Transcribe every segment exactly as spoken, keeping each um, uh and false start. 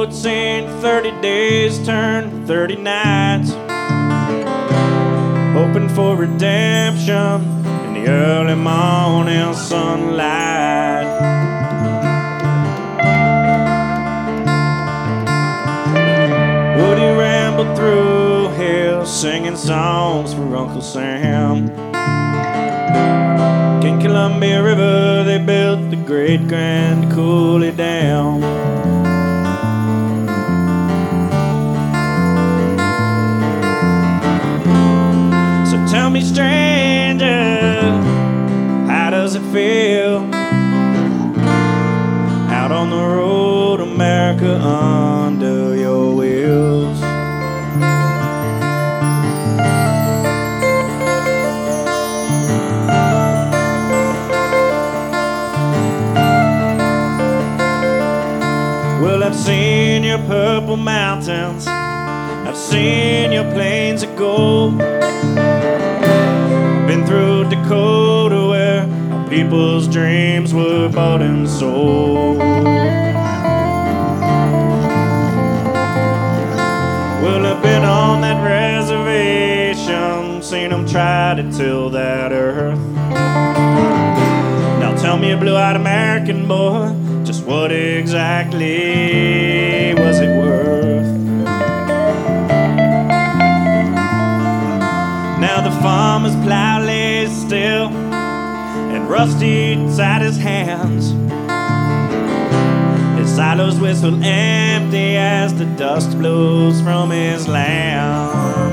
road, seen thirty days turn thirty nights, hoping for redemption in the early morning sunlight. Woody rambled through hell, singing songs for Uncle Sam. In Columbia River they built the great Grand Coulee Dam. So tell me, stranger, how does it feel out on the road, America, under your wheels? Well, I've seen your purple mountains, I've seen your plains of gold. I've been through Dakota where our people's dreams were bought and sold. Well, I've been on that reservation, seen them try to till that earth. Now tell me, a blue-eyed American boy, just what exactly was it worth? Now the farmer's plow lays still and rust eats at his hands. His silos whistle empty as the dust blows from his land.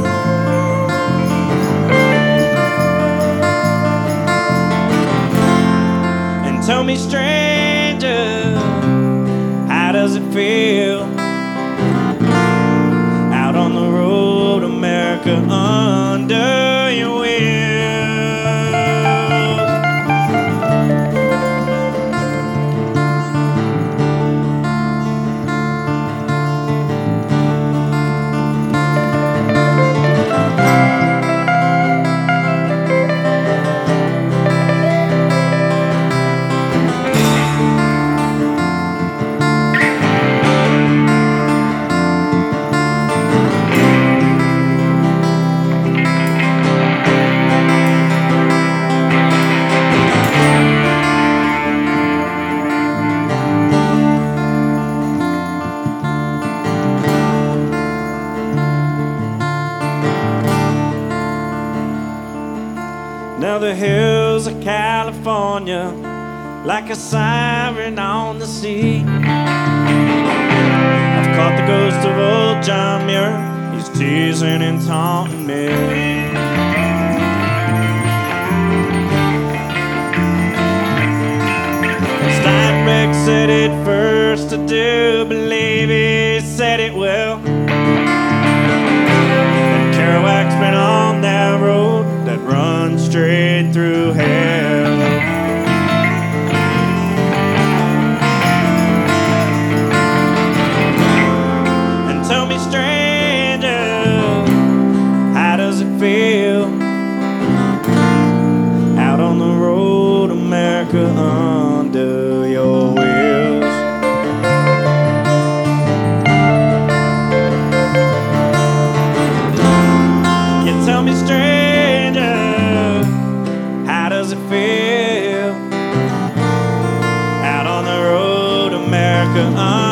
And tell me, stranger, how does it feel out on the road, America, under your wheels? Now the hills of California, like a siren on the sea. I've caught the ghost of old John Muir, he's teasing and taunting me. Steinbeck said it first, I do believe he said it well. And Kerouac's been on that road that runs straight through hell. And tell me, stranger, how does it feel out on the road, America, under your wheels? You tell me, stranger, how does it feel out on the road, America?